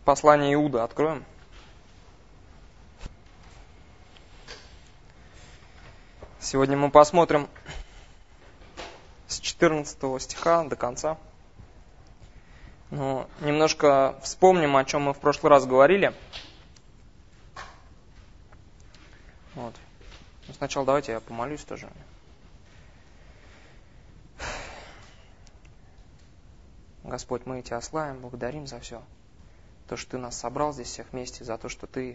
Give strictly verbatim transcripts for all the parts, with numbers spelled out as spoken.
Послание Иуда откроем. Сегодня мы посмотрим с четырнадцатого стиха до конца. Но немножко вспомним, о чем мы в прошлый раз говорили. Вот. Но сначала давайте я помолюсь тоже. Господь, мы Тебя славим, благодарим за все. То, что Ты нас собрал здесь всех вместе, за то, что Ты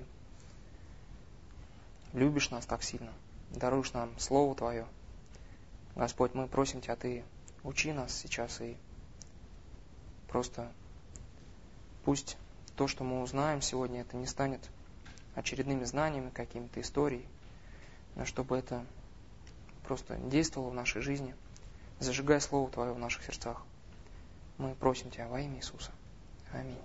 любишь нас так сильно, даруешь нам Слово Твое. Господь, мы просим Тебя, Ты учи нас сейчас, и просто пусть то, что мы узнаем сегодня, это не станет очередными знаниями, какими-то историей, но чтобы это просто действовало в нашей жизни. Зажигай Слово Твое в наших сердцах. Мы просим Тебя во имя Иисуса. Аминь.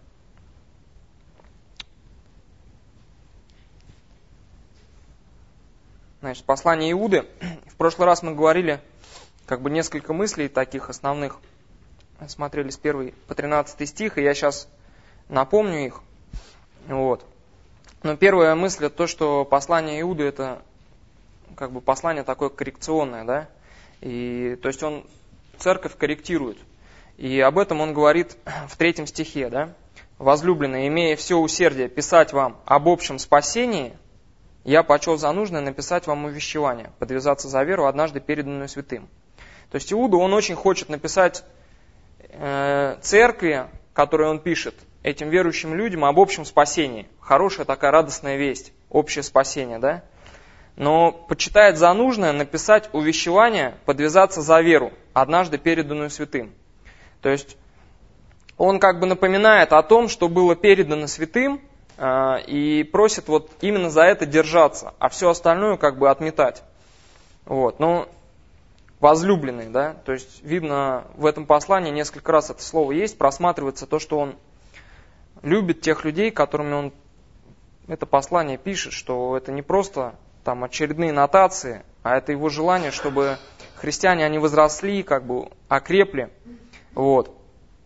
Значит, послание Иуды. В прошлый раз мы говорили как бы несколько мыслей таких основных. Смотрели с первого по тринадцатый стих, и я сейчас напомню их. Вот. Но первая мысль это то, что послание Иуды это как бы послание такое коррекционное, да? И то есть он церковь корректирует. И об этом он говорит в третьем стихе, да? «Возлюбленные, имея все усердие писать вам об общем спасении, я почел за нужное написать вам увещевание, подвязаться за веру, однажды переданную святым». То есть Иуда, он очень хочет написать э, церкви, которой он пишет, этим верующим людям об общем спасении. Хорошая такая радостная весть, общее спасение, да? Но почитает за нужное написать увещевание, подвязаться за веру, однажды переданную святым. То есть он как бы напоминает о том, что было передано святым, э, и просит вот именно за это держаться, а все остальное как бы отметать. Вот. Ну, возлюбленный, да, то есть видно в этом послании несколько раз это слово есть, просматривается то, что он любит тех людей, которыми он это послание пишет, что это не просто там очередные нотации, а это его желание, чтобы христиане, они возросли, как бы окрепли. Вот.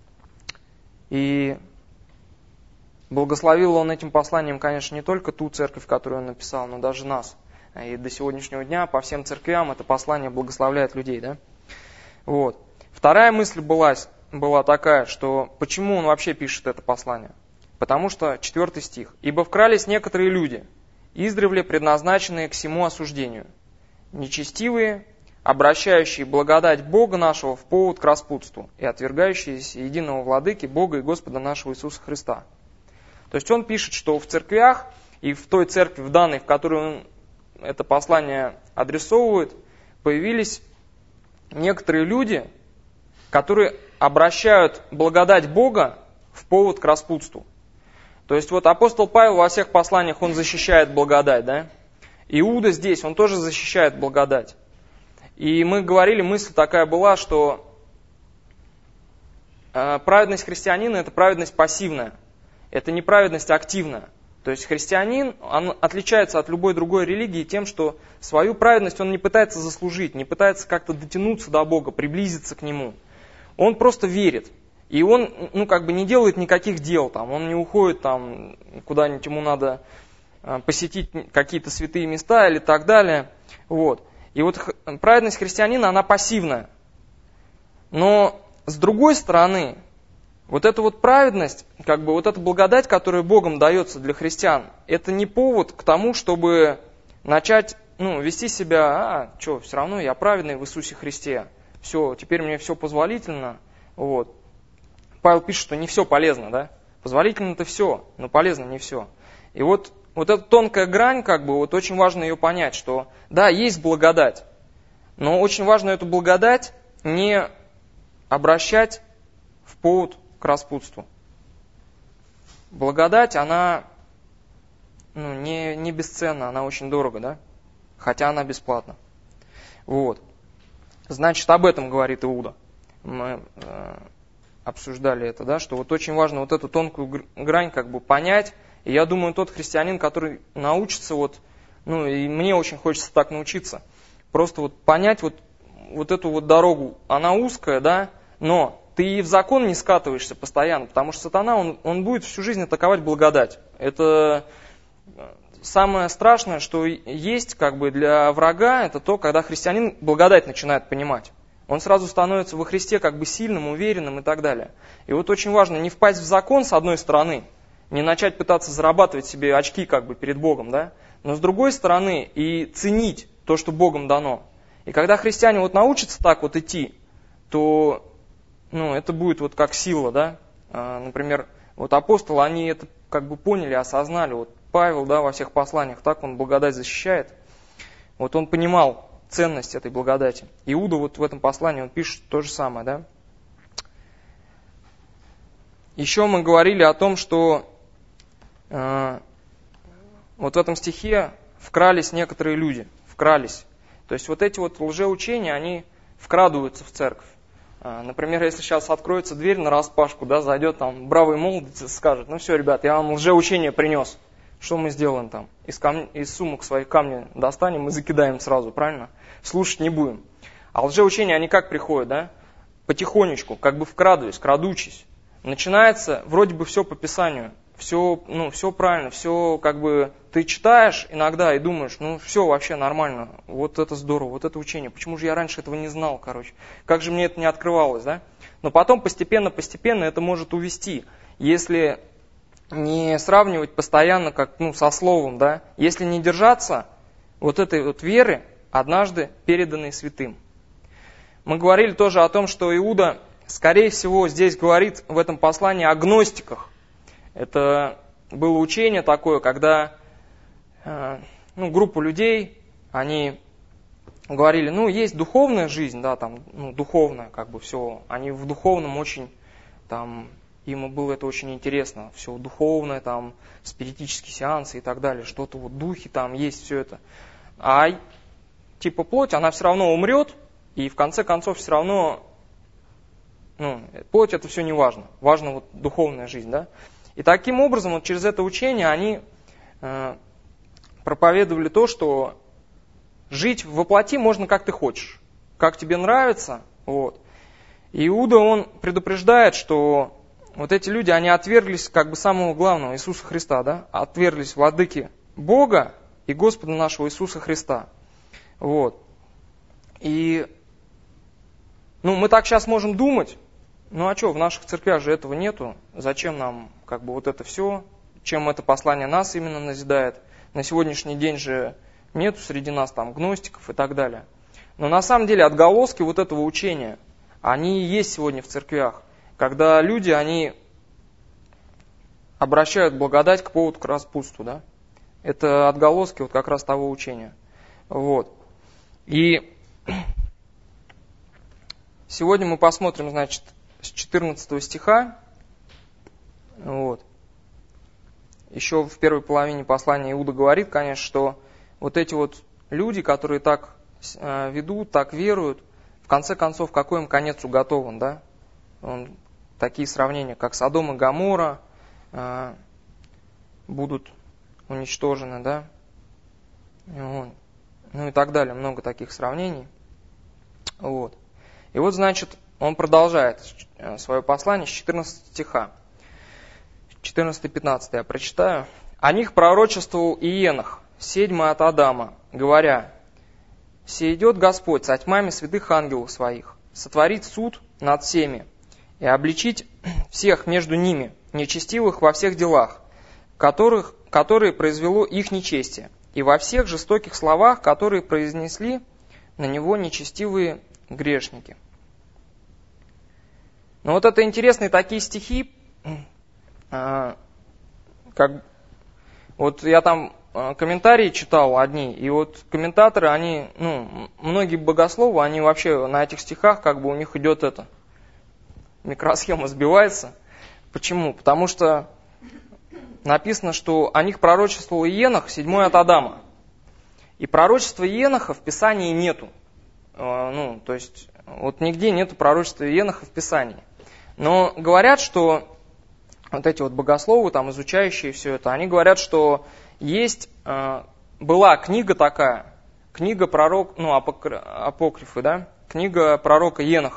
И благословил он этим посланием, конечно, не только ту церковь, которую он написал, но даже нас. И до сегодняшнего дня по всем церквям это послание благословляет людей. Да? Вот. Вторая мысль была, была такая, что почему он вообще пишет это послание? Потому что, четвертый стих. «Ибо вкрались некоторые люди, издревле предназначенные к сему осуждению, нечестивые, обращающие благодать Бога нашего в повод к распутству и отвергающиеся единого владыки Бога и Господа нашего Иисуса Христа». То есть он пишет, что в церквях и в той церкви, в данной, в которой он это послание адресовывает, появились некоторые люди, которые обращают благодать Бога в повод к распутству. То есть вот апостол Павел во всех посланиях, он защищает благодать, да? Иуда здесь, он тоже защищает благодать. И мы говорили, мысль такая была, что э, праведность христианина – это праведность пассивная, это не праведность активная. То есть христианин, он отличается от любой другой религии тем, что свою праведность он не пытается заслужить, не пытается как-то дотянуться до Бога, приблизиться к Нему. Он просто верит. И он ну, как бы не делает никаких дел, там, он не уходит там, куда-нибудь, ему надо посетить какие-то святые места или так далее. Вот. И вот праведность христианина, она пассивная. Но с другой стороны, вот эта вот праведность, как бы вот эта благодать, которая Богом дается для христиан, это не повод к тому, чтобы начать ну, вести себя, а, что, все равно я праведный в Иисусе Христе, все, теперь мне все позволительно. Вот. Павел пишет, что не все полезно, да? Позволительно-то все, но полезно не все. И вот, вот эта тонкая грань, как бы, вот очень важно ее понять, что да, есть благодать, но очень важно эту благодать не обращать в повод к распутству. Благодать, она ну, не, не бесценна, она очень дорого, да? Хотя она бесплатна. Вот. Значит, об этом говорит Иуда. Мы э, обсуждали это, да, что вот очень важно вот эту тонкую грань как бы понять. И я думаю, тот христианин, который научится, вот, ну и мне очень хочется так научиться, просто вот понять вот, вот эту вот дорогу, она узкая, да, но ты в закон не скатываешься постоянно, потому что сатана, он, он будет всю жизнь атаковать благодать. Это самое страшное, что есть как бы для врага, это то, когда христианин благодать начинает понимать. Он сразу становится во Христе как бы сильным, уверенным и так далее. И вот очень важно не впасть в закон с одной стороны, не начать пытаться зарабатывать себе очки как бы перед Богом, да? Но с другой стороны и ценить то, что Богом дано. И когда христиане вот научатся так вот идти, то ну, это будет вот как сила, да? А, например, вот апостолы, они это как бы поняли, осознали. Вот Павел, да, во всех посланиях, так он благодать защищает. Вот он понимал ценность этой благодати. Иуда вот в этом послании, он пишет то же самое, да? Еще мы говорили о том, что э, вот в этом стихе вкрались некоторые люди, вкрались. То есть вот эти вот лжеучения, они вкрадываются в церковь. Э, например, если сейчас откроется дверь нараспашку, да, зайдет там бравый молодец и скажет: ну все, ребят, я вам лжеучение принес. Что мы сделаем там? Из, кам... из сумок своих камни достанем и закидаем сразу, правильно? Слушать не будем. А лжеучения, они как приходят, да? Потихонечку, как бы вкрадываясь, крадучись. Начинается вроде бы все по Писанию. Все, ну, все правильно, все как бы ты читаешь иногда и думаешь: ну все вообще нормально, вот это здорово, вот это учение. Почему же я раньше этого не знал, короче? Как же мне это не открывалось, да? Но потом постепенно-постепенно это может увести. Если не сравнивать постоянно как ну, со словом, да, если не держаться вот этой вот веры, однажды переданной святым. Мы говорили тоже о том, что Иуда, скорее всего, здесь говорит в этом послании о гностиках. Это было учение такое, когда э, ну, группа людей, они говорили: ну, есть духовная жизнь, да, там, ну, духовная, как бы все, они в духовном очень там. Ему было это очень интересно, все духовное, там, спиритические сеансы и так далее, что-то вот духи там есть, все это. А типа плоть, она все равно умрет, и в конце концов все равно, ну, плоть это все не важно, важна вот духовная жизнь, да. И таким образом вот через это учение они э, проповедовали то, что жить во плоти можно как ты хочешь, как тебе нравится, вот. И Иуда, он предупреждает, что вот эти люди, они отверглись как бы самого главного, Иисуса Христа, да? Отверглись владыки Бога и Господа нашего Иисуса Христа. Вот. И ну, мы так сейчас можем думать, ну а что, в наших церквях же этого нету, зачем нам как бы вот это все, чем это послание нас именно назидает. На сегодняшний день же нету среди нас там гностиков и так далее. Но на самом деле отголоски вот этого учения, они есть сегодня в церквях. Когда люди, они обращают благодать к поводу к распутству, да? Это отголоски вот как раз того учения. Вот. И сегодня мы посмотрим, значит, с четырнадцатого стиха. Вот. Еще в первой половине послания Иуда говорит, конечно, что вот эти вот люди, которые так ведут, так веруют, в конце концов, какой им конец уготован, да? Он, такие сравнения, как Содом и Гоморра, э, будут уничтожены, да? Вот. Ну и так далее, много таких сравнений. Вот. И вот, значит, он продолжает свое послание с четырнадцатого стиха. четырнадцатый-пятнадцатый я прочитаю. «О них пророчествовал Иенох, седьмый от Адама, говоря: сеидет Господь со тьмами святых ангелов своих, сотворить суд над всеми, и обличить всех между ними, нечестивых во всех делах, которых, которые произвело их нечестие, и во всех жестоких словах, которые произнесли на него нечестивые грешники». Но вот это интересные такие стихи, как, вот я там комментарии читал одни, и вот комментаторы, они, ну, многие богословы, они вообще на этих стихах, как бы у них идет это, микросхема сбивается. Почему? Потому что написано, что о них пророчествовал Иенох, седьмой от Адама. И пророчества Иеноха в Писании нету. Ну, то есть, вот нигде нету пророчества Иеноха в Писании. Но говорят, что вот эти вот богословы, там, изучающие все это, они говорят, что есть, была книга такая, книга пророк, ну, апокрифы, да, книга пророка Еноха.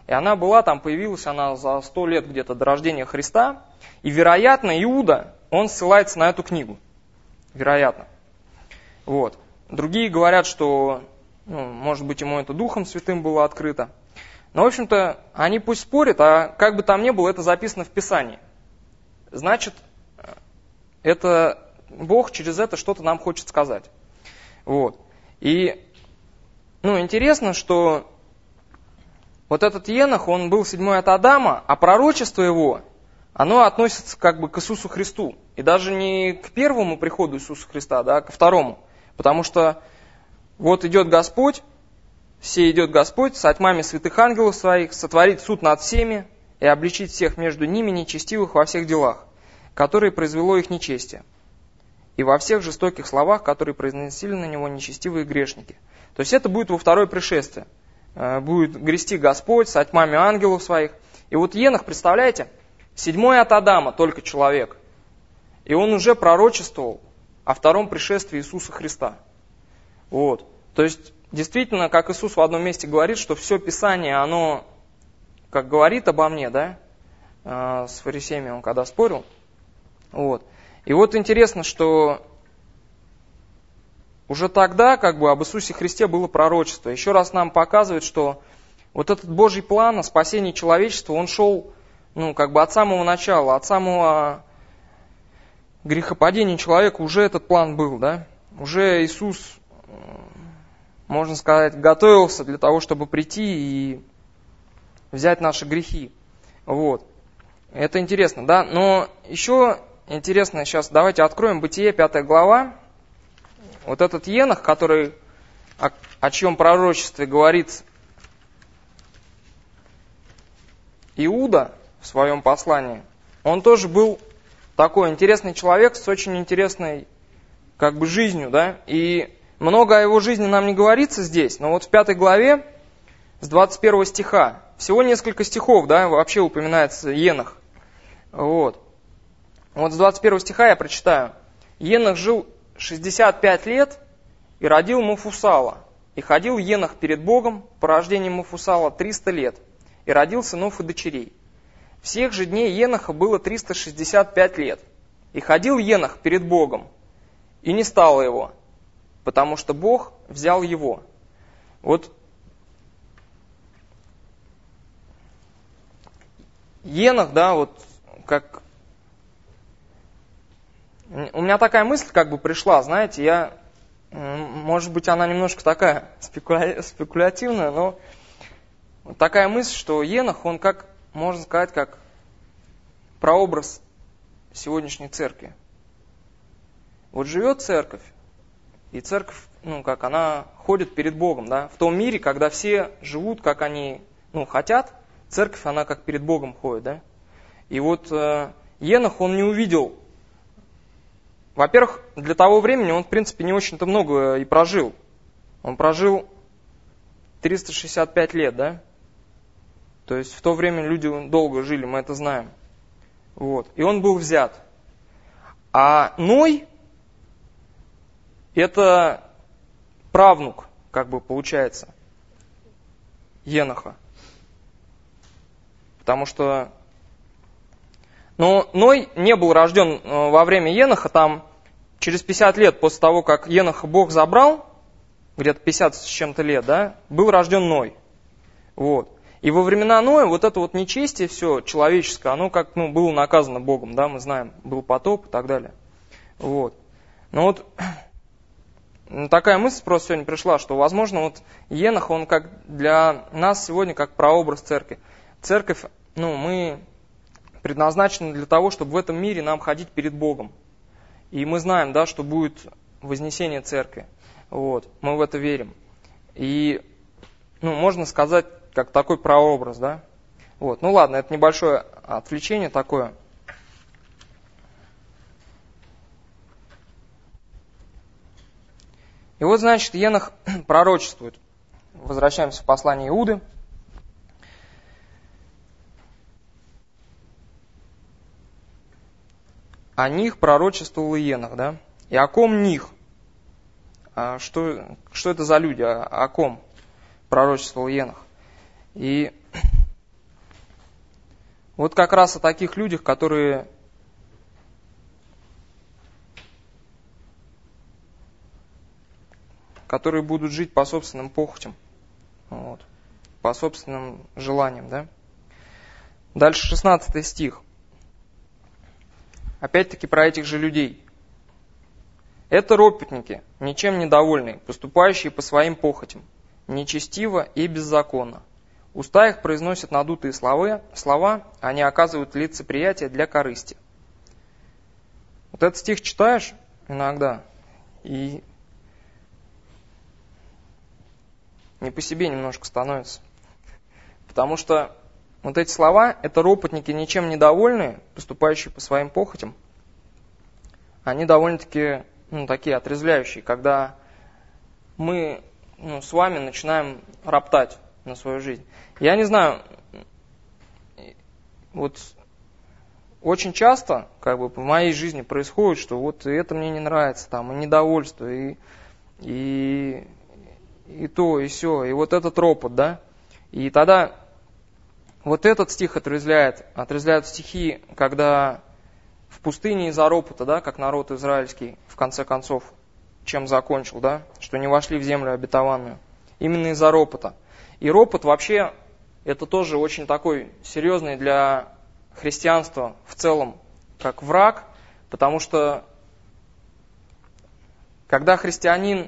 И она была, там появилась она за сто лет где-то до рождения Христа. И, вероятно, Иуда, он ссылается на эту книгу. Вероятно. Вот. Другие говорят, что, ну, может быть, ему это Духом Святым было открыто. Но, в общем-то, они пусть спорят, а как бы там ни было, это записано в Писании. Значит, это Бог через это что-то нам хочет сказать. Вот. И, ну, интересно, что вот этот Енох, он был седьмой от Адама, а пророчество его, оно относится как бы к Иисусу Христу. И даже не к первому приходу Иисуса Христа, да, а ко второму. Потому что вот идет Господь, все идет Господь, со тьмами святых ангелов своих, сотворить суд над всеми и обличить всех между ними нечестивых во всех делах, которые произвело их нечестие, и во всех жестоких словах, которые произносили на него нечестивые грешники. То есть это будет во второе пришествие. Будет грести Господь со тьмами ангелов своих. И вот Енох, представляете, седьмой от Адама только человек. И он уже пророчествовал о втором пришествии Иисуса Христа. Вот. То есть, действительно, как Иисус в одном месте говорит, что все Писание, оно, как говорит обо мне, да, с фарисеями он когда спорил. Вот. И вот интересно, что уже тогда как бы об Иисусе Христе было пророчество. Еще раз нам показывает, что вот этот Божий план о спасении человечества, он шел, ну, как бы от самого начала, от самого грехопадения человека уже этот план был, да? Уже Иисус, можно сказать, готовился для того, чтобы прийти и взять наши грехи. Вот. Это интересно, да? Но еще интересно, сейчас давайте откроем Бытие, пятая глава. Вот этот Енох, который, о, о чьем пророчестве говорит Иуда в своем послании, он тоже был такой интересный человек с очень интересной как бы жизнью, да, и много о его жизни нам не говорится здесь, но вот в пятой главе с двадцать первого стиха, всего несколько стихов, да, вообще упоминается Енох. Вот. Вот с двадцать первого стиха я прочитаю. Енох жил шестьдесят пять лет и родил Мафусала. И ходил Енох перед Богом по рождению Мафусала триста лет. И родил сынов и дочерей. Всех же дней Еноха было триста шестьдесят пять лет. И ходил Енох перед Богом. И не стало его, потому что Бог взял его. Вот Енох, да, вот как... У меня такая мысль как бы пришла, знаете, я, может быть, она немножко такая спекуля... спекулятивная, но такая мысль, что Енох, он как, можно сказать, как прообраз сегодняшней церкви. Вот живет церковь, и церковь, ну, как она ходит перед Богом, да, в том мире, когда все живут, как они, ну, хотят, церковь, она как перед Богом ходит, да. И вот э, Енох, он не увидел. Во-первых, для того времени он, в принципе, не очень-то много и прожил. Он прожил триста шестьдесят пять лет, да? То есть в то время люди долго жили, мы это знаем. Вот. И он был взят. А Ной – это правнук, как бы получается, Еноха. Потому что... Но Ной не был рожден во время Еноха, там через пятьдесят лет после того, как Еноха Бог забрал, где-то пятьдесят с чем-то лет, да, был рожден Ной. Вот. И во времена Ноя вот это вот нечестие все человеческое, оно как, ну, было наказано Богом, да, мы знаем, был потоп и так далее. Вот. Но вот такая мысль просто сегодня пришла, что, возможно, вот Енох, он как для нас сегодня как прообраз церкви. Церковь, ну, мы предназначены для того, чтобы в этом мире нам ходить перед Богом. И мы знаем, да, что будет вознесение церкви. Вот. Мы в это верим. И, ну, можно сказать, как такой прообраз, да. Вот. Ну ладно, это небольшое отвлечение такое. И вот, значит, Енох пророчествует. Возвращаемся в послание Иуды. О них пророчествовал Енох, да? И о ком них? А что, что это за люди? О, о ком пророчествовал Енох? И Вот как раз о таких людях, которые которые будут жить по собственным похотям, вот, по собственным желаниям. Да? Дальше шестнадцатый стих. Опять-таки про этих же людей. Это ропотники, ничем недовольные, поступающие по своим похотям, нечестиво и беззаконно. Уста их произносят надутые слова, слова, они оказывают лицеприятие для корысти. Вот этот стих читаешь иногда, и не по себе немножко становится. Потому что вот эти слова, это ропотники, ничем недовольные, поступающие по своим похотям, они довольно-таки ну, такие отрезвляющие, когда мы ну, с вами начинаем роптать на свою жизнь. Я не знаю, вот очень часто как бы в моей жизни происходит, что вот это мне не нравится, там, и недовольство, и, и, и то, и сё, и вот этот ропот, да, и тогда вот этот стих отрезвляет, отрезвляют стихи, когда в пустыне из-за ропота, да, как народ израильский, в конце концов, чем закончил, да, что не вошли в землю обетованную, именно из-за ропота. И ропот вообще, это тоже очень такой серьезный для христианства в целом, как враг, потому что когда христианин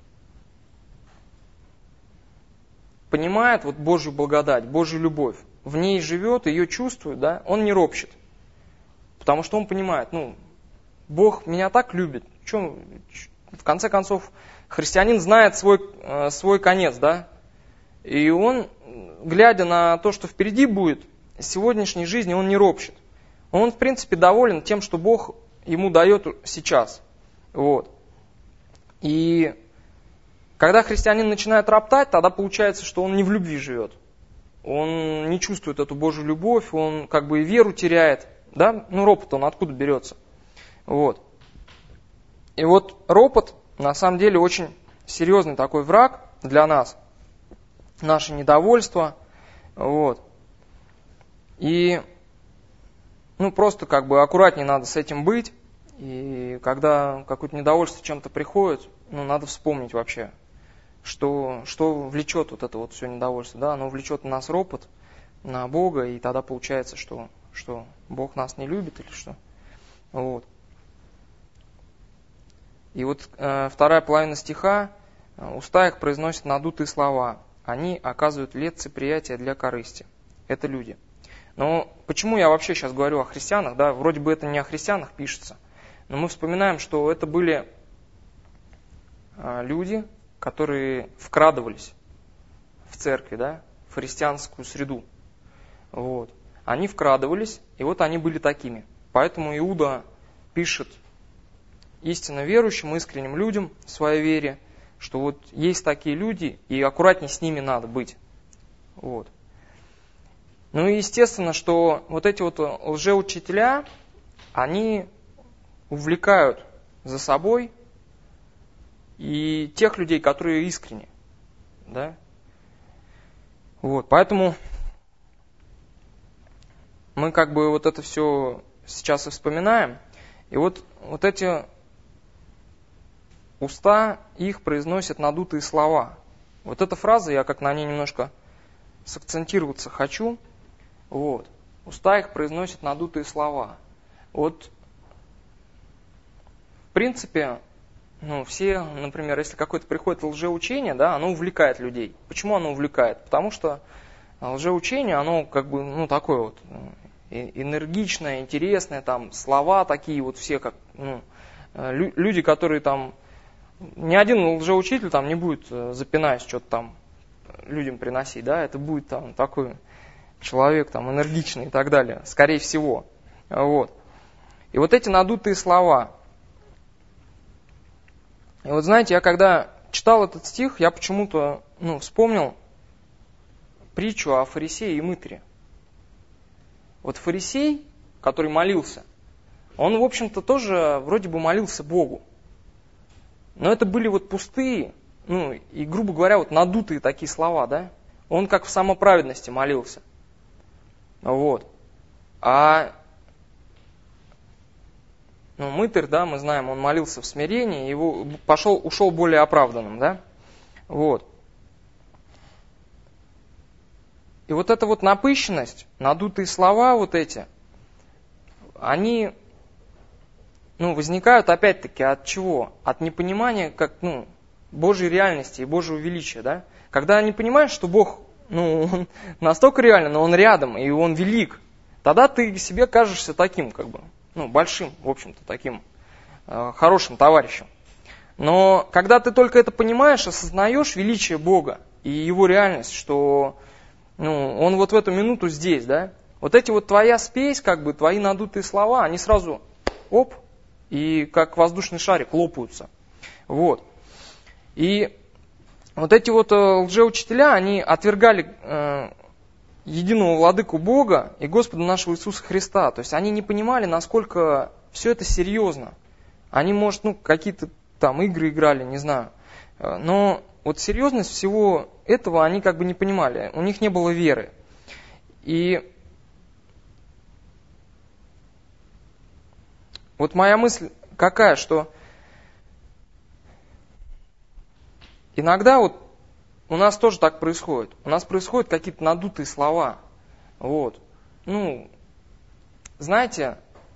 понимает вот Божью благодать, Божью любовь, в ней живет, ее чувствует, да, он не ропщет. Потому что он понимает, ну, Бог меня так любит. Что, в конце концов, христианин знает свой, свой конец, да. И он, глядя на то, что впереди будет, сегодняшней жизни он не ропщет. Он, в принципе, доволен тем, что Бог ему дает сейчас. Вот. И когда христианин начинает роптать, тогда получается, что он не в любви живет. Он не чувствует эту Божью любовь, он как бы и веру теряет. Да? Ну, ропот, он откуда берется? Вот. И вот ропот, на самом деле, очень серьезный такой враг для нас. Наше недовольство. Вот. И ну, просто как бы аккуратнее надо с этим быть. И когда какое-то недовольство чем-то приходит, ну, надо вспомнить вообще, что, что влечет вот это вот все недовольство. Да? Оно влечет на нас ропот, на Бога, и тогда получается, что, что Бог нас не любит или что. Вот. И вот э, вторая половина стиха, уста их произносят надутые слова. Они оказывают лицеприятие для корысти. Это люди. Но почему я вообще сейчас говорю о христианах? Да? Вроде бы это не о христианах пишется. Но мы вспоминаем, что это были люди, которые вкрадывались в церкви, да? В христианскую среду. Вот. Они вкрадывались, и вот они были такими. Поэтому Иуда пишет истинно верующим, искренним людям в своей вере, что вот есть такие люди, и аккуратнее с ними надо быть. Вот. Ну и естественно, что вот эти вот лжеучителя, они увлекают за собой и тех людей, которые искренне. Да? Вот, поэтому мы как бы вот это все сейчас и вспоминаем. И вот, вот эти уста их произносят надутые слова. Вот эта фраза, я как на ней немножко сакцентироваться хочу. Вот. Уста их произносят надутые слова. Вот, в принципе, ну, все, например, если какое-то приходит лжеучение, да, оно увлекает людей. Почему оно увлекает? Потому что лжеучение, оно как бы, ну, такое вот энергичное, интересное, там, слова такие вот все, как, ну, люди, которые там, ни один лжеучитель там не будет, запинаясь, что-то там людям приносить, да, это будет там такой человек там энергичный и так далее, скорее всего. Вот. И вот эти надутые слова. И вот знаете, я когда читал этот стих, я почему-то ну, вспомнил притчу о фарисее и мытаре. Вот фарисей, который молился, он, в общем-то, тоже вроде бы молился Богу. Но это были вот пустые, ну, и, грубо говоря, вот надутые такие слова, да? Он как в самоправедности молился. Вот. А ну, мытарь, да, мы знаем, он молился в смирении, его пошел, ушел более оправданным, да? Вот. И вот эта вот напыщенность, надутые слова вот эти, они, ну, возникают опять-таки от чего? От непонимания, как, ну, Божьей реальности и Божьего величия, да? Когда не понимаешь, что Бог, ну, Он настолько реален, но Он рядом, и Он велик, тогда ты себе кажешься таким, как бы, ну, большим, в общем-то, таким э, хорошим товарищем. Но когда ты только это понимаешь, осознаешь величие Бога и Его реальность, что, ну, Он вот в эту минуту здесь, да, вот эти вот твоя спесь, как бы, твои надутые слова, они сразу, оп, и как воздушный шарик лопаются. Вот. И вот эти вот лжеучителя, они отвергали э, единого владыку Бога и Господа нашего Иисуса Христа. То есть они не понимали, насколько все это серьезно. Они, может, ну, какие-то там игры играли, не знаю. Но вот серьезность всего этого они как бы не понимали. У них не было веры. И вот моя мысль какая, что иногда вот у нас тоже так происходит. У нас происходят какие-то надутые слова. Вот. Ну, знаете,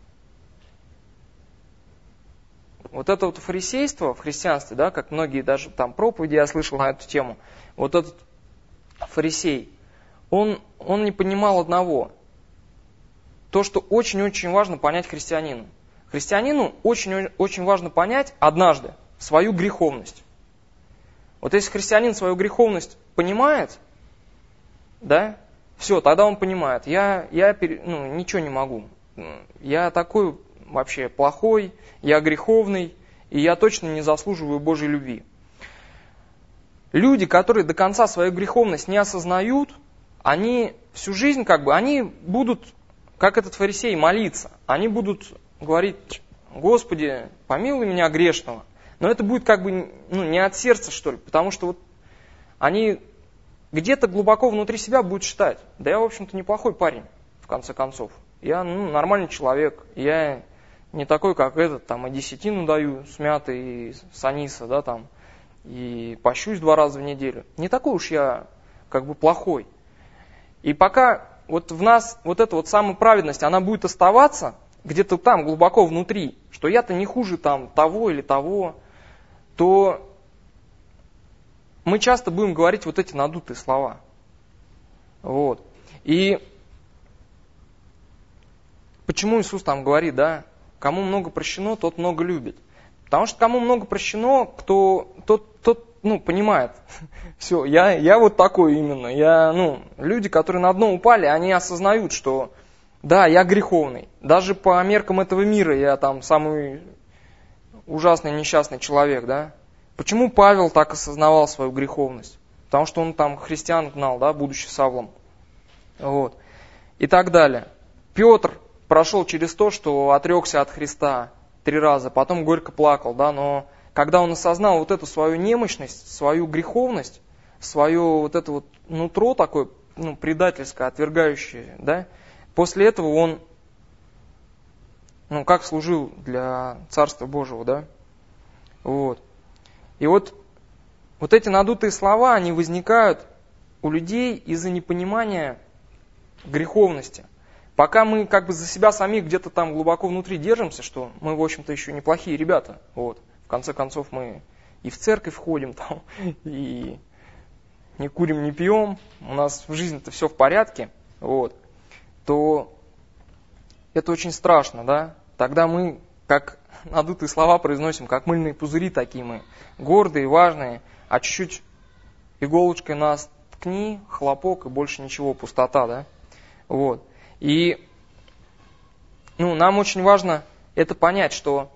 вот это вот фарисейство в христианстве, да, как многие даже там проповеди я слышал на эту тему, вот этот фарисей, он, он не понимал одного. То, что очень-очень важно понять христианину. Христианину очень-очень важно понять однажды свою греховность. Вот если христианин свою греховность понимает, да, все, тогда он понимает, я, я ну, ничего не могу. Я такой вообще плохой, я греховный, и я точно не заслуживаю Божьей любви. Люди, которые до конца свою греховность не осознают, они всю жизнь как бы, они будут, как этот фарисей, молиться. Они будут говорить: Господи, помилуй меня грешного. Но это будет как бы, ну, не от сердца, что ли, потому что вот они где-то глубоко внутри себя будут считать: да я, в общем-то, неплохой парень, в конце концов. Я, ну, нормальный человек, я не такой, как этот, там, и десятину даю с мяты и с аниса, да, там, и пощусь два раза в неделю. Не такой уж я, как бы, плохой. И пока вот в нас вот эта вот самоправедность, она будет оставаться где-то там, глубоко внутри, что я-то не хуже там того или того, то мы часто будем говорить вот эти надутые слова. Вот. И почему Иисус там говорит, да, кому много прощено, тот много любит. Потому что кому много прощено, кто, тот, тот ну, понимает. Все, я, я вот такой именно. Я, ну, люди, которые на дно упали, они осознают, что да, я греховный. Даже по меркам этого мира я там самый ужасный, несчастный человек, да. Почему Павел так осознавал свою греховность? Потому что он там христиан гнал, да, будучи Савлом. Вот. И так далее. Петр прошел через то, что отрекся от Христа три раза, потом горько плакал, да, но когда он осознал вот эту свою немощность, свою греховность, свое вот это вот нутро такое, ну, предательское, отвергающее, да, после этого он, ну, как служил для Царства Божьего, да, вот. И вот, вот эти надутые слова, они возникают у людей из-за непонимания греховности. Пока мы как бы за себя самих где-то там глубоко внутри держимся, что мы, в общем-то, еще неплохие ребята, вот. В конце концов, мы и в церковь ходим, там, и не курим, не пьем, у нас в жизни-то все в порядке, вот, то это очень страшно, да. Тогда мы, как надутые слова произносим, как мыльные пузыри такие мы, гордые, важные, а чуть-чуть иголочкой нас ткни, хлопок и больше ничего, пустота, да. Вот. И, ну, нам очень важно это понять, что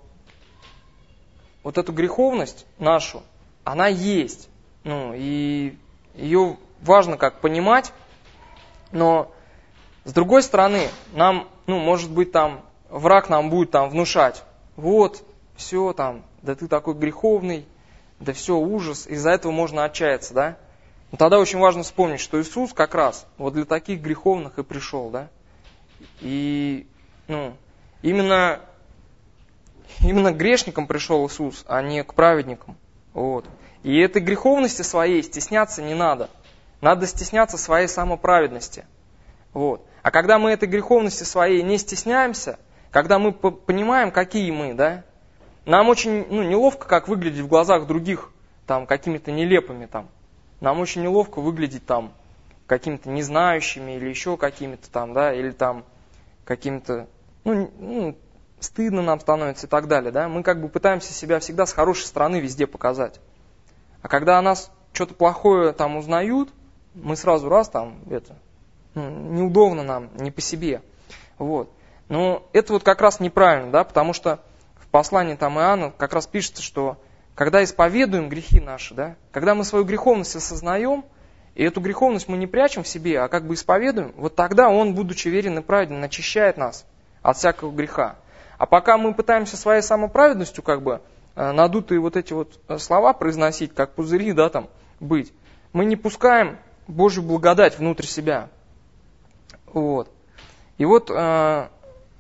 вот эту греховность нашу, она есть. Ну, и ее важно как понимать, но с другой стороны, нам, ну, может быть, там, враг нам будет там внушать: вот, все там, да ты такой греховный, да все, ужас, из-за этого можно отчаяться, да. Но тогда очень важно вспомнить, что Иисус как раз вот для таких греховных и пришел, да. И ну, именно, именно к грешникам пришел Иисус, а не к праведникам. Вот. И этой греховности своей стесняться не надо. Надо стесняться своей самоправедности. Вот. А когда мы этой греховности своей не стесняемся, когда мы понимаем, какие мы, да, нам очень ну, неловко, как выглядеть в глазах других там, какими-то нелепыми. Там. Нам очень неловко выглядеть там, какими-то незнающими или еще какими-то там, да, или там какими-то, ну, ну, стыдно нам становится и так далее. Да. Мы как бы пытаемся себя всегда с хорошей стороны везде показать. А когда о нас что-то плохое там узнают, мы сразу раз там, это, ну, неудобно нам, не по себе. Вот. Но это вот как раз неправильно, да, потому что в послании там Иоанна как раз пишется, что когда исповедуем грехи наши, да, когда мы свою греховность осознаем, и эту греховность мы не прячем в себе, а как бы исповедуем, вот тогда Он, будучи верен и праведен, очищает нас от всякого греха. А пока мы пытаемся своей самоправедностью как бы надутые вот эти вот слова произносить, как пузыри, да, там, быть, мы не пускаем Божью благодать внутрь себя. Вот. И вот э,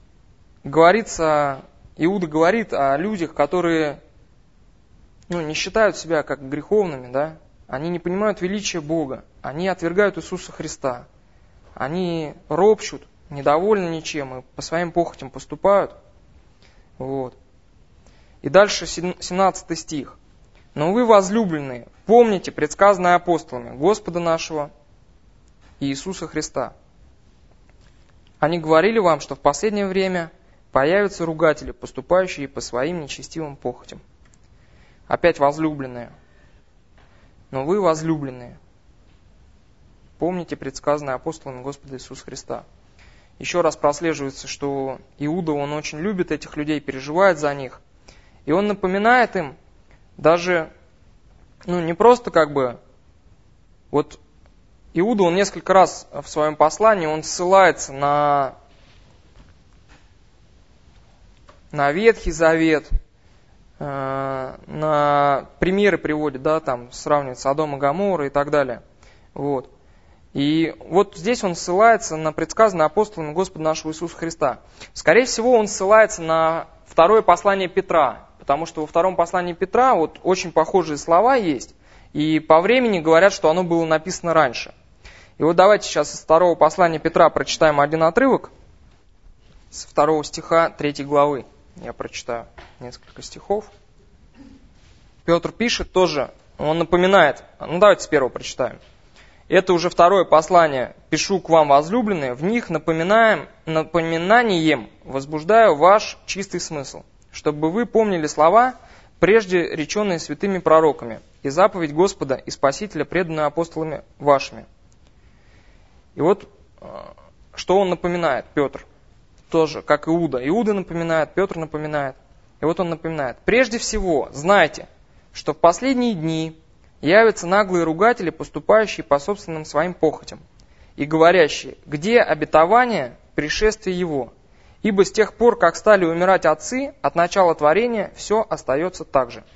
говорится, Иуда говорит о людях, которые ну, не считают себя как греховными, да, они не понимают величия Бога, они отвергают Иисуса Христа, они ропщут, недовольны ничем и по своим похотям поступают. Вот. И дальше семнадцатый стих. «Но вы, возлюбленные, помните предсказанное апостолами Господа нашего Иисуса Христа. Они говорили вам, что в последнее время появятся ругатели, поступающие по своим нечестивым похотям». Опять возлюбленные. «Но вы, возлюбленные, помните предсказанное апостолами Господа Иисуса Христа». Еще раз прослеживается, что Иуда, он очень любит этих людей, переживает за них. И он напоминает им даже, ну не просто как бы, вот Иуда, он несколько раз в своем послании, он ссылается на, на Ветхий Завет, э, на примеры приводит, да, там сравнивает Содом и Гоморру и так далее. Вот. И вот здесь он ссылается на предсказанное апостолами Господа нашего Иисуса Христа. Скорее всего, он ссылается на второе послание Петра, потому что во втором послании Петра вот очень похожие слова есть, и по времени говорят, что оно было написано раньше. И вот давайте сейчас из второго послания Петра прочитаем один отрывок, с второго стиха третьей главы. Я прочитаю несколько стихов. Петр пишет тоже, он напоминает, ну давайте с первого прочитаем. Это уже второе послание. «Пишу к вам, возлюбленные, в них напоминаем, напоминанием возбуждаю ваш чистый смысл, чтобы вы помнили слова, прежде реченные святыми пророками, и заповедь Господа и Спасителя, преданную апостолами вашими». И вот, что он напоминает, Петр, тоже, как Иуда. Иуда напоминает, Петр напоминает. И вот он напоминает. «Прежде всего, знайте, что в последние дни явятся наглые ругатели, поступающие по собственным своим похотям, и говорящие, где обетование пришествия его? Ибо с тех пор, как стали умирать отцы, от начала творения все остается так же».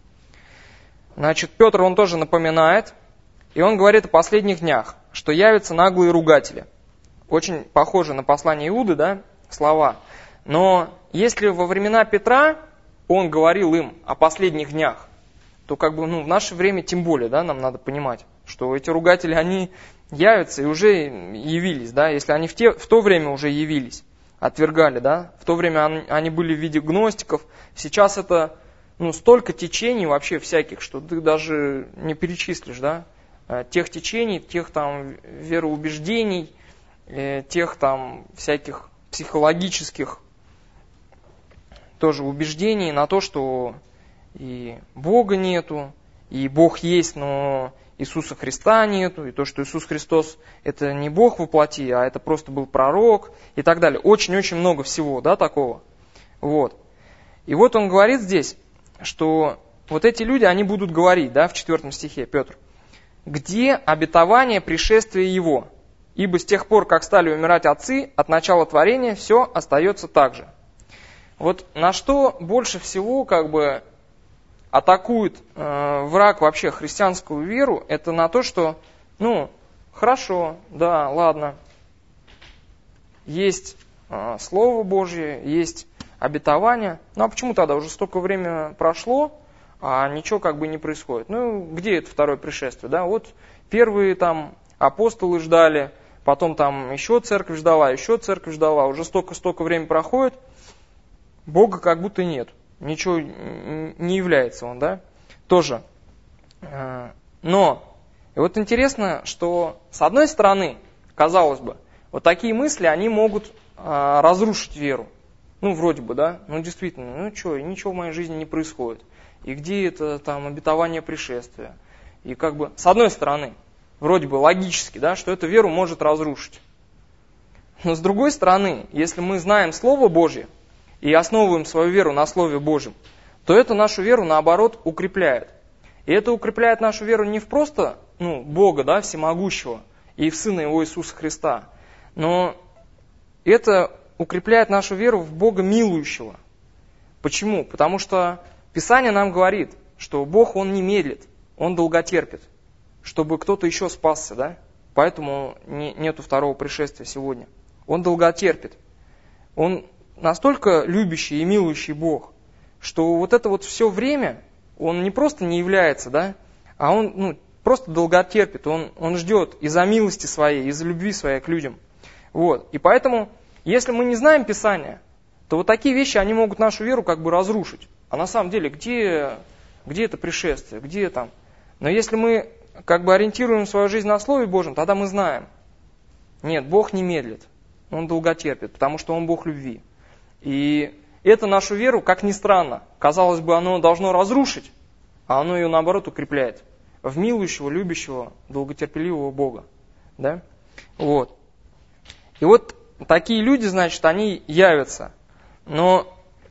Значит, Петр, он тоже напоминает, и он говорит о последних днях, что явятся наглые ругатели. Очень похоже на послание Иуды, да, слова. Но если во времена Петра он говорил им о последних днях, то как бы ну, в наше время тем более, да, нам надо понимать, что эти ругатели, они явятся и уже явились, да, если они в, те, в то время уже явились, отвергали, да, в то время они, они были в виде гностиков, сейчас это, ну, столько течений вообще всяких, что ты даже не перечислишь, да, тех течений, тех там вероубеждений, тех там всяких психологических тоже убеждений на то, что и Бога нету, и Бог есть, но Иисуса Христа нету, и то, что Иисус Христос это не Бог воплоти, а это просто был пророк, и так далее. Очень-очень много всего, да, такого. Вот. И вот он говорит здесь, что вот эти люди, они будут говорить, да, в четвертом стихе, Петр, где обетование пришествия Его? Ибо с тех пор, как стали умирать отцы, от начала творения все остается так же. Вот на что больше всего, как бы, атакует э, враг вообще христианскую веру, это на то, что, ну, хорошо, да, ладно. есть э, Слово Божье, есть обетование. Ну а почему тогда? Уже столько времени прошло, а ничего как бы не происходит. Ну, где это второе пришествие? Да? Вот первые там апостолы ждали, потом там еще церковь ждала, еще церковь ждала, уже столько-столько времени проходит, Бога как будто нет. Ничего не является Он, да? Тоже. Но, и вот интересно, что с одной стороны, казалось бы, вот такие мысли, они могут разрушить веру. Ну, вроде бы, да? Ну, действительно, ну что, ничего в моей жизни не происходит. И где это там обетование пришествия? И как бы, с одной стороны, вроде бы логически, да, что эту веру может разрушить. Но с другой стороны, если мы знаем Слово Божье и основываем свою веру на Слове Божьем, то это нашу веру, наоборот, укрепляет. И это укрепляет нашу веру не в просто ну, Бога, да, всемогущего, и в Сына Его Иисуса Христа, но это укрепляет нашу веру в Бога милующего. Почему? Потому что Писание нам говорит, что Бог, Он не медлит, Он долготерпит, чтобы кто-то еще спасся, да? Поэтому не, нету второго пришествия сегодня. Он долготерпит. Он настолько любящий и милующий Бог, что вот это вот все время, Он не просто не является, да, а Он ну, просто долготерпит, он, он ждет из-за милости своей, из-за любви своей к людям. Вот. И поэтому, если мы не знаем Писания, то вот такие вещи, они могут нашу веру как бы разрушить. А на самом деле, где, где это пришествие, где там? Но если мы как бы ориентируем свою жизнь на Слове Божьем, тогда мы знаем. Нет, Бог не медлит, Он долготерпит, потому что Он Бог любви. И это нашу веру, как ни странно, казалось бы, оно должно разрушить, а оно ее наоборот укрепляет. В милующего, любящего, долготерпеливого Бога. Да? Вот. И вот такие люди, значит, они явятся. Но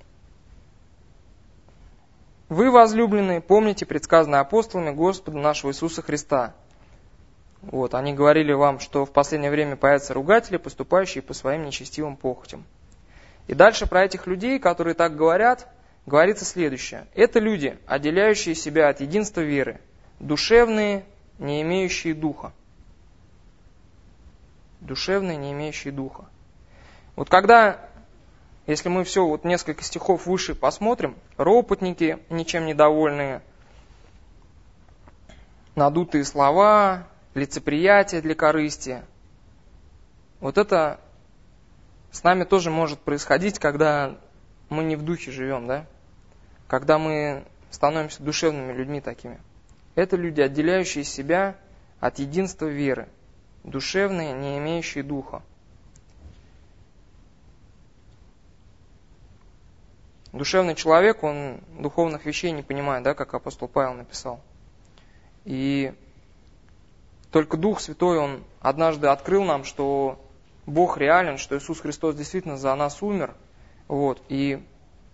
вы, возлюбленные, помните предсказанное апостолами Господа нашего Иисуса Христа. Вот, они говорили вам, что в последнее время появятся ругатели, поступающие по своим нечестивым похотям. И дальше про этих людей, которые так говорят, говорится следующее. Это люди, отделяющие себя от единства веры, душевные, не имеющие духа. Душевные, не имеющие духа. Вот когда, если мы все вот несколько стихов выше посмотрим, ропотники, ничем недовольные, надутые слова, лицеприятие для корысти, вот это с нами тоже может происходить, когда мы не в духе живем, да? Когда мы становимся душевными людьми такими. Это люди, отделяющие себя от единства веры, душевные, не имеющие духа. Душевный человек, он духовных вещей не понимает, да, как апостол Павел написал. И только Дух Святой, он однажды открыл нам, что Бог реален, что Иисус Христос действительно за нас умер. Вот, и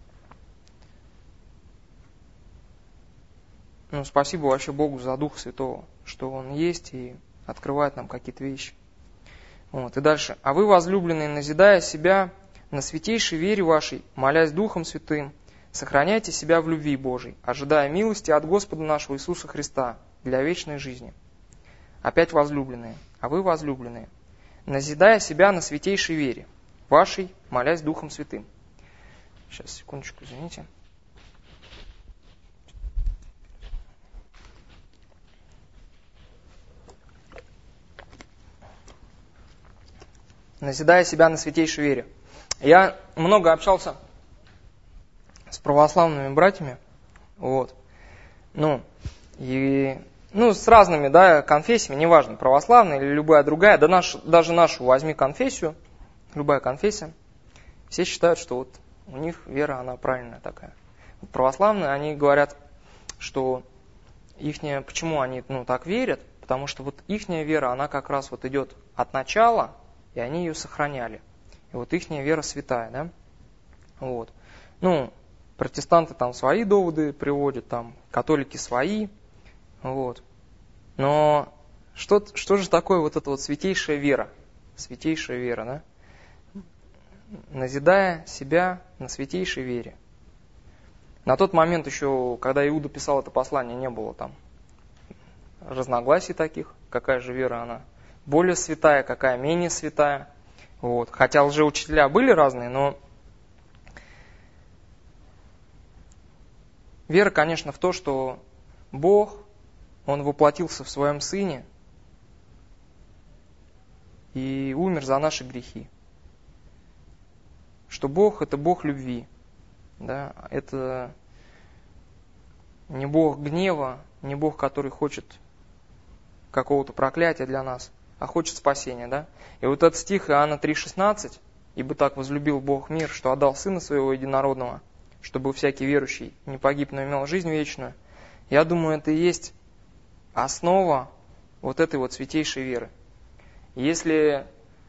ну, спасибо вообще Богу за Духа Святого, что Он есть и открывает нам какие-то вещи. Вот, и дальше. А вы, возлюбленные, назидая себя на святейшей вере вашей, молясь Духом Святым, сохраняйте себя в любви Божией, ожидая милости от Господа нашего Иисуса Христа для вечной жизни. Опять возлюбленные. А вы, возлюбленные, назидая себя на святейшей вере вашей, молясь Духом Святым. Сейчас, секундочку, извините. Назидая себя на святейшей вере. Я много общался с православными братьями, вот, ну, и, ну, с разными, да, конфессиями, неважно, православная или любая другая, да наш, даже нашу возьми конфессию, любая конфессия, все считают, что вот у них вера, она правильная такая. Православные, они говорят, что ихняя, почему они, ну, так верят, потому что вот ихняя вера, она как раз вот идет от начала, и они ее сохраняли. И вот ихняя вера святая, да? Вот. Ну, протестанты там свои доводы приводят, там, католики свои, вот. Но что, что же такое вот эта вот святейшая вера? Святейшая вера, да? Назидая себя на святейшей вере. На тот момент еще, когда Иуда писал это послание, не было там разногласий таких, какая же вера она более святая, какая менее святая. Вот. Хотя лжеучителя были разные, но вера, конечно, в то, что Бог, Он воплотился в Своем Сыне и умер за наши грехи. Что Бог – это Бог любви. Да? Это не Бог гнева, не Бог, который хочет какого-то проклятия для нас, а хочет спасения. Да? И вот этот стих Иоанна три шестнадцать: «Ибо так возлюбил Бог мир, что отдал Сына Своего Единородного, чтобы всякий верующий не погиб, но имел жизнь вечную». Я думаю, это и есть основа вот этой вот святейшей веры. Если,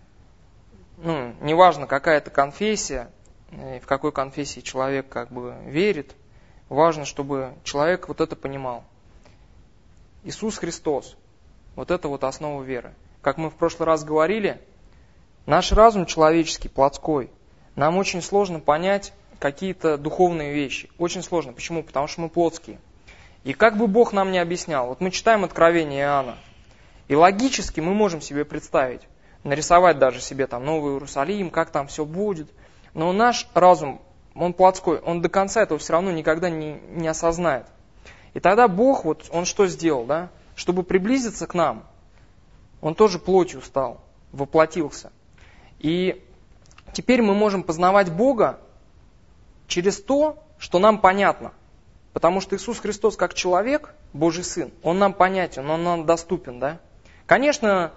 ну, неважно, какая это конфессия, в какой конфессии человек как бы верит, важно, чтобы человек вот это понимал. Иисус Христос, вот это вот основа веры. Как мы в прошлый раз говорили, наш разум человеческий, плотской, нам очень сложно понять какие-то духовные вещи. Очень сложно. Почему? Потому что мы плотские. И как бы Бог нам не объяснял, вот мы читаем Откровение Иоанна, и логически мы можем себе представить, нарисовать даже себе там Новый Иерусалим, как там все будет. Но наш разум, он плотской, он до конца этого все равно никогда не, не осознает. И тогда Бог, вот Он что сделал, да? Чтобы приблизиться к нам, Он тоже плотью стал, воплотился. И теперь мы можем познавать Бога через то, что нам понятно. Потому что Иисус Христос как человек, Божий Сын, Он нам понятен, Он нам доступен, да? Конечно,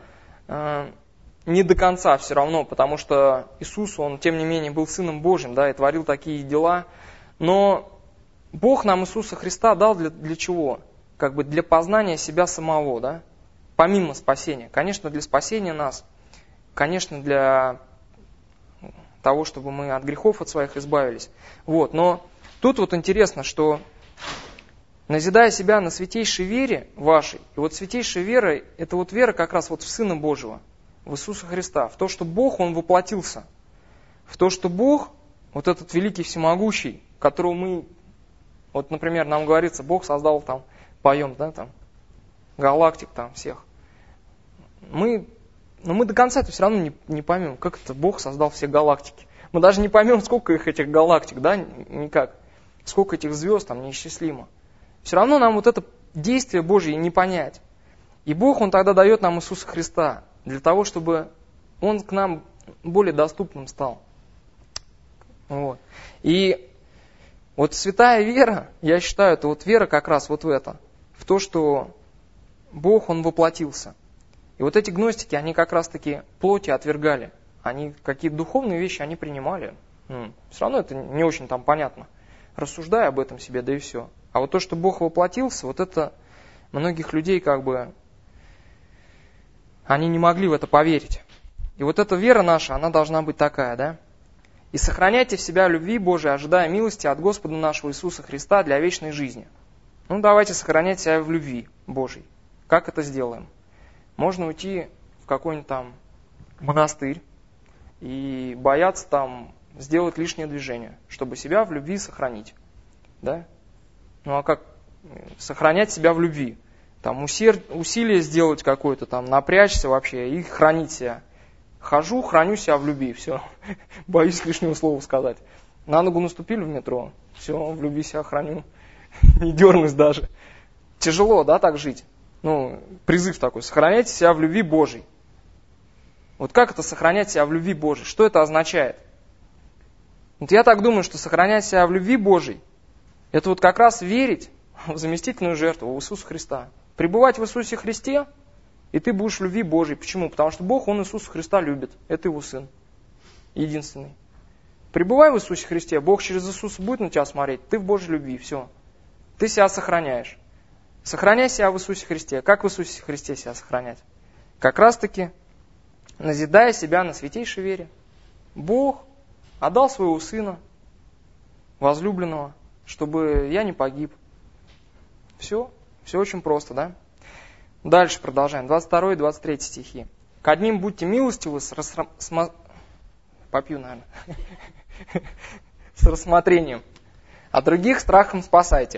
не до конца все равно, потому что Иисус, Он, тем не менее, был Сыном Божьим, да, и творил такие дела. Но Бог нам Иисуса Христа дал для, для чего? Как бы для познания себя самого, да? Помимо спасения. Конечно, для спасения нас, конечно, для того, чтобы мы от грехов от своих избавились. Вот, но тут вот интересно, что назидая себя на святейшей вере вашей, и вот святейшая вера, это вот вера как раз вот в Сына Божьего, в Иисуса Христа, в то, что Бог, Он воплотился, в то, что Бог, вот этот великий всемогущий, которого мы, вот, например, нам говорится, Бог создал там, поем, да, там, галактик там всех. Мы, но мы до конца это все равно не, не поймем, как это Бог создал все галактики. Мы даже не поймем, сколько их этих галактик, да, никак. Сколько этих звезд там неисчислимо. Все равно нам вот это действие Божье не понять. И Бог, Он тогда дает нам Иисуса Христа, для того, чтобы Он к нам более доступным стал. Вот. И вот святая вера, я считаю, это вот вера как раз вот в это. В то, что Бог, Он воплотился. И вот эти гностики, они как раз таки плоти отвергали. Они какие-то духовные вещи, они принимали. Все равно это не очень там понятно. Рассуждая об этом себе, да и все. А вот то, что Бог воплотился, вот это многих людей как бы, они не могли в это поверить. И вот эта вера наша, она должна быть такая, да? «И сохраняйте в себя любви Божией, ожидая милости от Господа нашего Иисуса Христа для вечной жизни». Ну, давайте сохранять себя в любви Божией. Как это сделаем? Можно уйти в какой-нибудь там монастырь и бояться там сделать лишнее движение, чтобы себя в любви сохранить. Да? Ну, а как сохранять себя в любви? Там усер... усилие сделать какое-то, там напрячься вообще и хранить себя. Хожу, храню себя в любви, все. Боюсь лишнего слова сказать. На ногу наступили в метро, все, в любви себя храню. Не дернусь даже. Тяжело, да, так жить? Ну, призыв такой, сохраняйте себя в любви Божией. Вот как это сохранять себя в любви Божией? Что это означает? Вот я так думаю, что сохранять себя в любви Божией, это вот как раз верить в заместительную жертву, в Иисуса Христа. Пребывать в Иисусе Христе, и ты будешь в любви Божией. Почему? Потому что Бог, Он Иисуса Христа любит. Это Его Сын. Единственный. Пребывай в Иисусе Христе, Бог через Иисуса будет на тебя смотреть, ты в Божьей любви, все. Ты себя сохраняешь. Сохраняй себя в Иисусе Христе. Как в Иисусе Христе себя сохранять? Как раз таки, назидая себя на святейшей вере. Бог отдал своего Сына, возлюбленного, чтобы я не погиб. Все, все очень просто, да? Дальше продолжаем. двадцать второй и двадцать третий стихи. «К одним будьте милостивы с, рассра... с... Попью, наверное. с рассмотрением, а других страхом спасайте».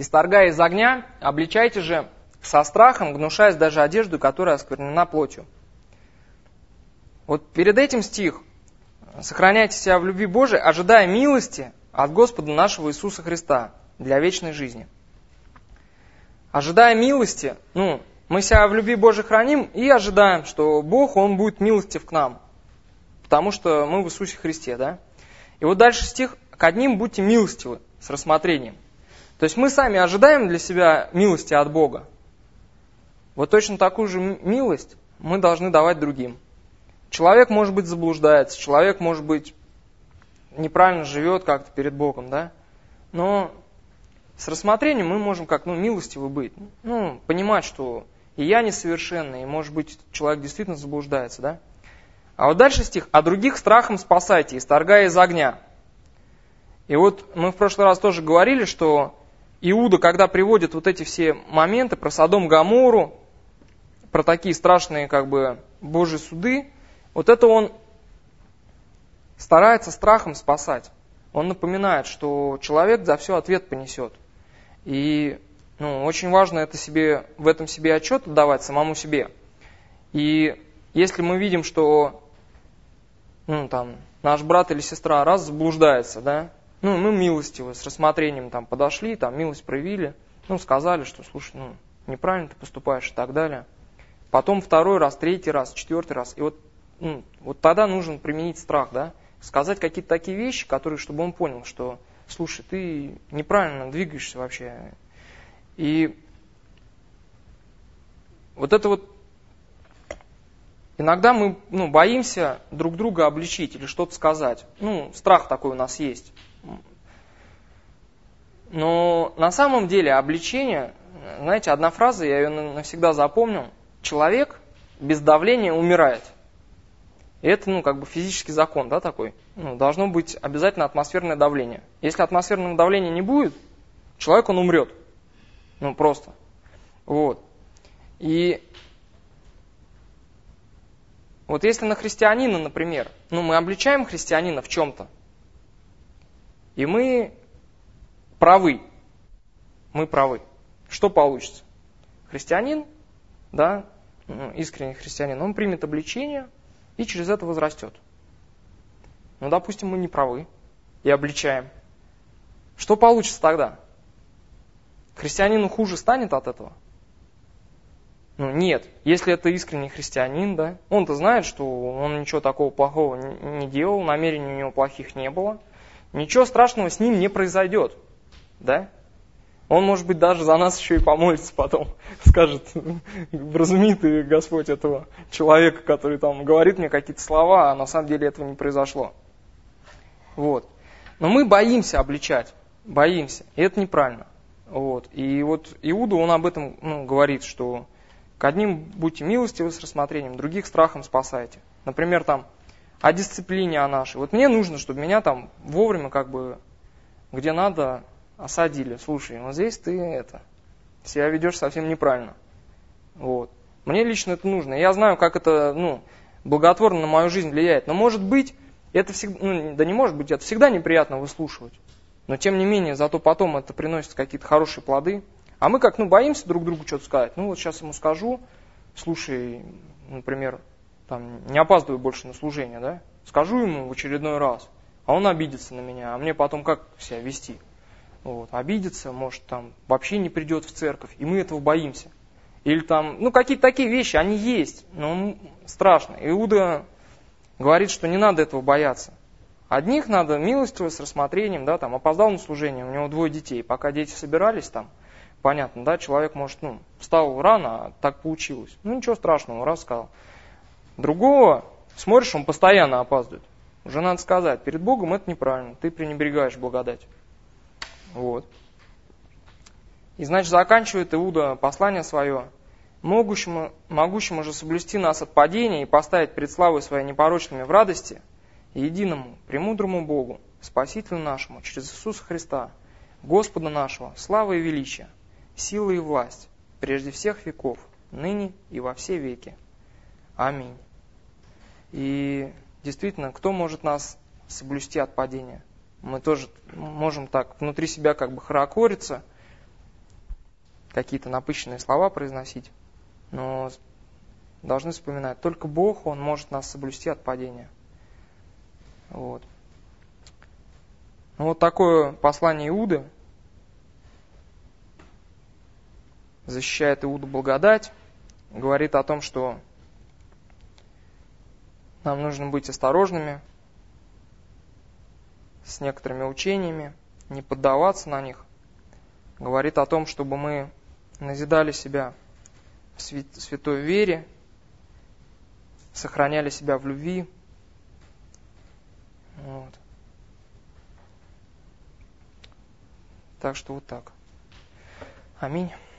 «Исторгая из огня, обличайте же со страхом, гнушаясь даже одежду, которая осквернена плотью». Вот перед этим стих: «Сохраняйте себя в любви Божией, ожидая милости от Господа нашего Иисуса Христа для вечной жизни». Ожидая милости, ну, мы себя в любви Божией храним и ожидаем, что Бог, Он будет милостив к нам, потому что мы в Иисусе Христе, да? И вот дальше стих: «К одним будьте милостивы», с рассмотрением. То есть мы сами ожидаем для себя милости от Бога. Вот точно такую же милость мы должны давать другим. Человек, может быть, заблуждается, человек, может быть, неправильно живет как-то перед Богом, да? Но с рассмотрением мы можем как, ну, милостивы быть. Ну, понимать, что и я несовершенный, и, может быть, человек действительно заблуждается, да? А вот дальше стих: «А других страхом спасайте, исторгая из огня». И вот мы в прошлый раз тоже говорили, что Иуда, когда приводит вот эти все моменты про Содом, Гоморру, про такие страшные, как бы, Божьи суды, вот это он старается страхом спасать. Он напоминает, что человек за все ответ понесет. И, ну, очень важно это себе, в этом себе отчет отдавать самому себе. И если мы видим, что, ну, там, наш брат или сестра раз заблуждается, да, ну, мы милостивы, с рассмотрением там подошли, там, милость проявили, ну, сказали, что, слушай, ну, неправильно ты поступаешь и так далее. Потом второй раз, третий раз, четвертый раз. И вот, ну, вот тогда нужно применить страх, да, сказать какие-то такие вещи, которые, чтобы он понял, что, слушай, ты неправильно двигаешься вообще. И вот это вот иногда мы, ну, боимся друг друга обличить или что-то сказать. Ну, страх такой у нас есть. Но на самом деле обличение, знаете, одна фраза, я ее навсегда запомнил: человек без давления умирает. И это, ну, как бы физический закон, да, такой. Ну, должно быть обязательно атмосферное давление. Если атмосферного давления не будет, человек, он умрет. Ну, просто. Вот. И вот если на христианина, например, ну, мы обличаем христианина в чем-то, и мы правы, мы правы, что получится? Христианин, да, искренний христианин, он примет обличение и через это возрастет. Ну, допустим, мы не правы и обличаем. Что получится тогда? Христианину хуже станет от этого? Ну, нет. Если это искренний христианин, да, он-то знает, что он ничего такого плохого не делал, намерений у него плохих не было, ничего страшного с ним не произойдет, да? Он, может быть, даже за нас еще и помолится потом. Скажет: вразуми ты, Господь, этого человека, который там говорит мне какие-то слова, а на самом деле этого не произошло. Вот. Но мы боимся обличать. Боимся. И это неправильно. Вот. И вот Иуда, он об этом, ну, говорит, что к одним будьте милостивы с рассмотрением, других страхом спасайте. Например, там, о дисциплине о нашей. Вот мне нужно, чтобы меня там вовремя, как бы, где надо, осадили. Слушай, вот здесь ты это, себя ведешь совсем неправильно. Вот. Мне лично это нужно. Я знаю, как это, ну, благотворно на мою жизнь влияет. Но может быть, это всегда, ну, да не может быть, это всегда неприятно выслушивать. Но тем не менее, зато потом это приносит какие-то хорошие плоды. А мы как, ну, боимся друг другу что-то сказать. Ну, вот сейчас ему скажу: слушай, например, там, не опаздывай больше на служение, да? Скажу ему в очередной раз, а он обидится на меня, а мне потом как себя вести? Вот, обидится, может, там, вообще не придет в церковь, и мы этого боимся. Или там, ну, какие-то такие вещи, они есть, но страшно. Иуда говорит, что не надо этого бояться. Одних надо милостиво, с рассмотрением, да, там, опоздал на служение, у него двое детей, пока дети собирались там, понятно, да, человек, может, ну, встал рано, а так получилось. Ну, ничего страшного, раз сказал. Другого, смотришь, он постоянно опаздывает. Уже надо сказать, перед Богом это неправильно, ты пренебрегаешь благодать. Вот. И, значит, заканчивает Иуда послание свое: «Могущему, могущему же соблюсти нас от падения и поставить пред славой своей непорочными в радости, и единому, премудрому Богу, Спасителю нашему, через Иисуса Христа, Господа нашего, слава и величие, сила и власть, прежде всех веков, ныне и во все веки. Аминь». И действительно, кто может нас соблюсти от падения? Мы тоже можем так внутри себя как бы хорокориться, какие-то напыщенные слова произносить, но должны вспоминать, только Бог, Он может нас соблюсти от падения. Вот. Ну, вот такое послание Иуды защищает Иуду благодать, говорит о том, что нам нужно быть осторожными с некоторыми учениями, не поддаваться на них. Говорит о том, чтобы мы назидали себя в святой вере, сохраняли себя в любви. Вот. Так что вот так. Аминь.